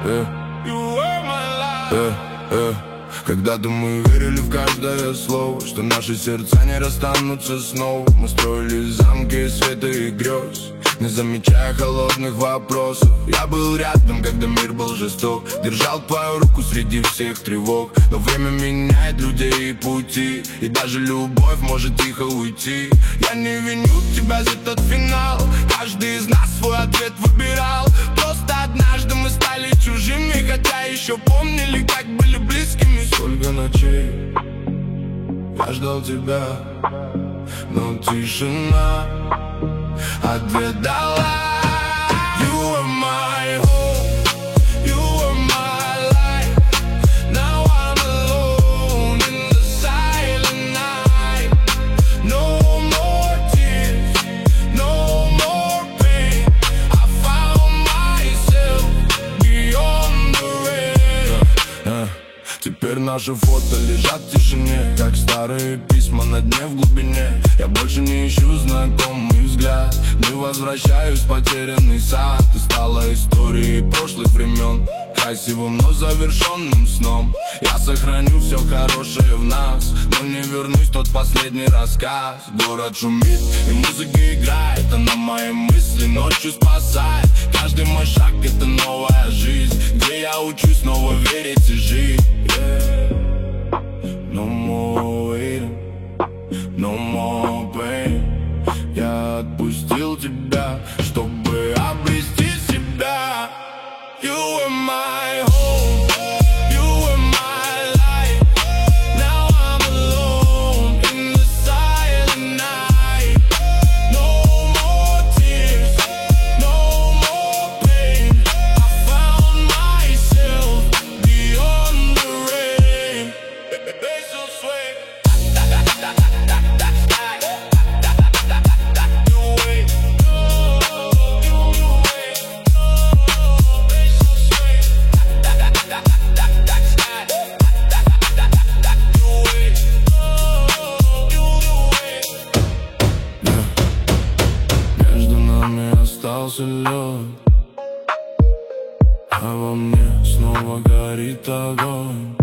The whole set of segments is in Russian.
Когда-то мы верили в каждое слово, что наши сердца не расстанутся снова. Мы строили замки света и грез, не замечая холодных вопросов. Я был рядом, когда мир был жесток, держал твою руку среди всех тревог. Но время меняет людей и пути, и даже любовь может тихо уйти. Я не виню тебя за тот финал, каждый из нас свой ответ выбирал. Просто однажды мы стали чужими, хотя еще помнили, как были близкими. Сколько ночей я ждал тебя, но тишина ответ дала. You were my hope, you were my light. Now I'm alone in the silent night. No more tears, no more pain. I found myself beyond the rain. Теперь наши фото лежат в тишине, как старые письма на дне в глубине. Я больше не ищу знакомый взгляд, не возвращаюсь в потерянный сад. Ты стала историей прошлых времен, красивым, но завершенным сном. Я сохраню все хорошее в нас, но не вернусь в тот последний рассказ. Город шумит и музыка играет, она мои мысли ночью спасает. Каждый мой шаг — это новая жизнь, где я учусь снова верить и жить. No more waiting, no more pain. Я отпустил тебя, чтобы обрести себя. You were my home, you were my light. Now I'm alone in the silent night. No more tears, no more pain. I found myself beyond the rain. Basil swing. Между нами остался лед, а во мне снова горит огонь.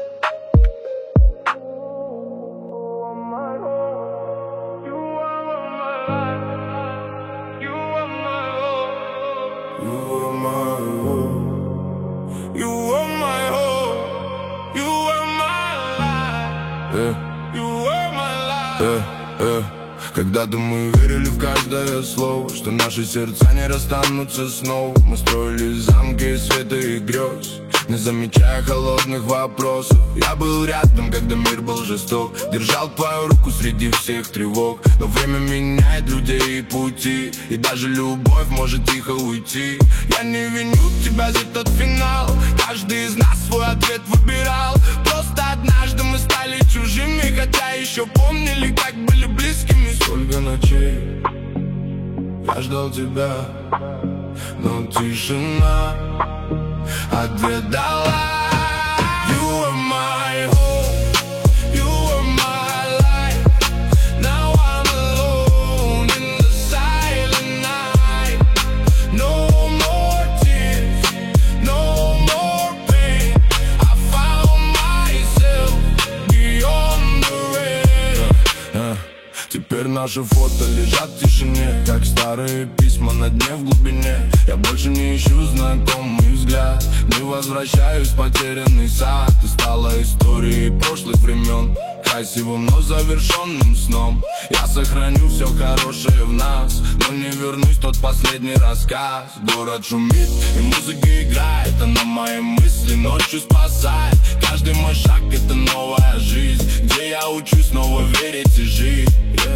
You were my hope, you were my light. You were my light. Когда-то мы верили в каждое слово, что наши сердца не расстанутся снова. Мы строили замки света и грез, не замечая холодных вопросов. Я был рядом, когда мир был жесток, держал твою руку среди всех тревог. Но время меняет людей и пути, и даже любовь может тихо уйти. Я не виню тебя за тот финал, каждый из нас свой ответ выбирал. Просто однажды мы стали чужими, хотя еще помнили, как были близкими. Сколько ночей я ждал тебя, но тишина ответ дала. You were my hope, you were my light. Now I'm alone in the silent night. No more tears, no more pain. I found myself beyond the rain. Теперь наши фото лежат в тишине, как старые письма на дне в глубине. Я больше не ищу знакомый взгляд, не возвращаюсь в потерянный сад. Ты стала историей прошлых времен, красивым, но завершенным сном. Я сохраню все хорошее в нас, но не вернусь в тот последний рассказ. Город шумит и музыка играет, она мои мысли ночью спасает. Каждый мой шаг — это новая жизнь, где я учусь снова верить и жить.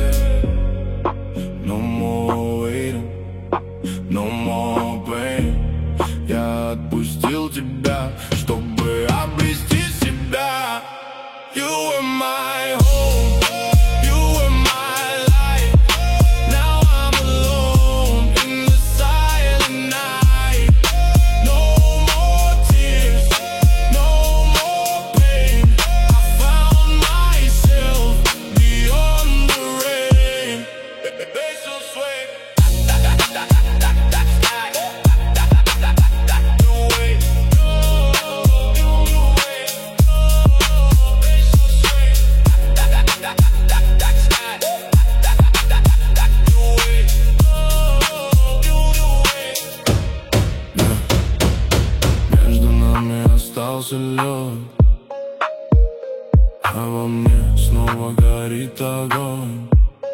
No more waiting, no more pain. Я отпустил тебя, чтобы обрести себя. You were my home, you were my light. Now I'm alone in the silent night. No more tears, no more pain. I found myself beyond the rain. Basil swing. остался лед, а во мне снова горит огонь.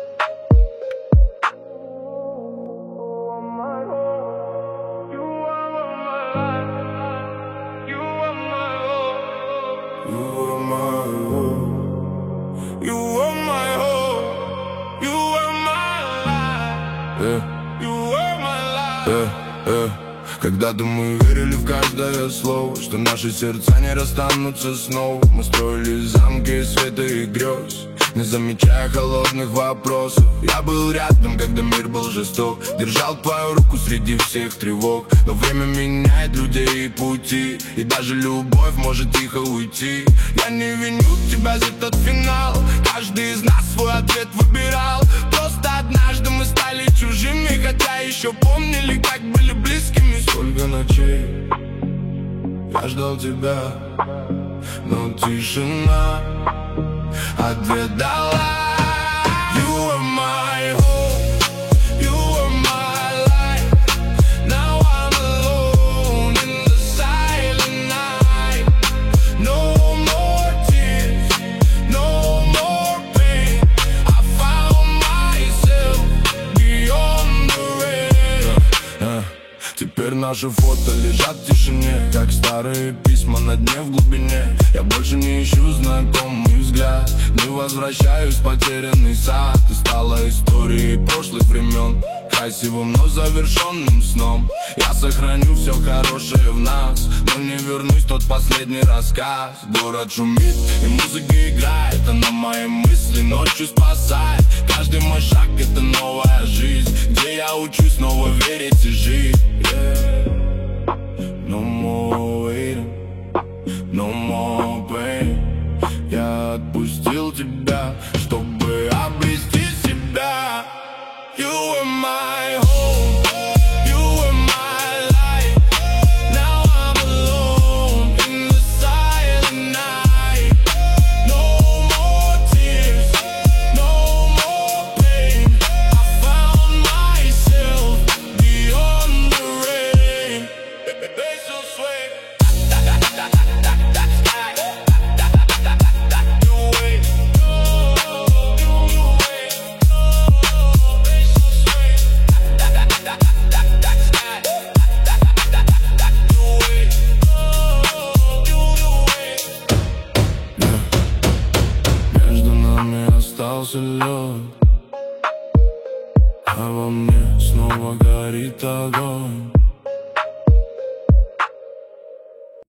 You were my hope, you were my life, you were my life. Когда-то мы верили в каждое слово, что наши сердца не расстанутся снова. Мы строили замки света и грез, не замечая холодных вопросов. Я был рядом, когда мир был жесток, держал твою руку среди всех тревог. Но время меняет людей и пути, и даже любовь может тихо уйти. Я не виню тебя за тот финал, каждый из нас свой ответ выбирал. Просто однажды мы стали чужими, хотя еще помнили, как были близкими. Сколько ночей я ждал тебя, но тишина ответ дала. You were my hope, you were my life. Now I'm alone in the silent night. No more tears, no more pain. I found myself beyond the rain. Теперь наши фото лежат в тишине, как старые письма на дне в глубине. Я больше не ищу знакомый взгляд, не возвращаюсь в потерянный сад. Ты стала историей прошлых времен, красивым, но завершенным сном. Я сохраню все хорошее в нас, но не вернусь в тот последний рассказ. Город шумит и музыка играет, она мои мысли ночью спасает. Каждый мой шаг — это новая жизнь, где я учусь снова верить и жить. No more waiting, no more pain. Я отпустил тебя, чтобы обрести себя. You were my home, you were my life. Now I'm alone in the silent night. No more tears, no more pain. I found myself beyond the rain. They so sweet. Между нами остался лед, а во мне снова горит огонь.